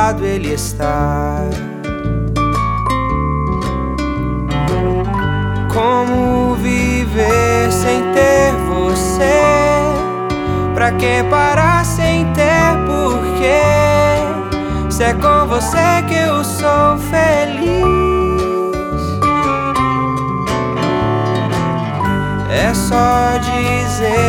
lado Ele está. Como viver sem ter você? Pra que parar sem ter porquê? Se é com você que eu sou feliz. É só dizer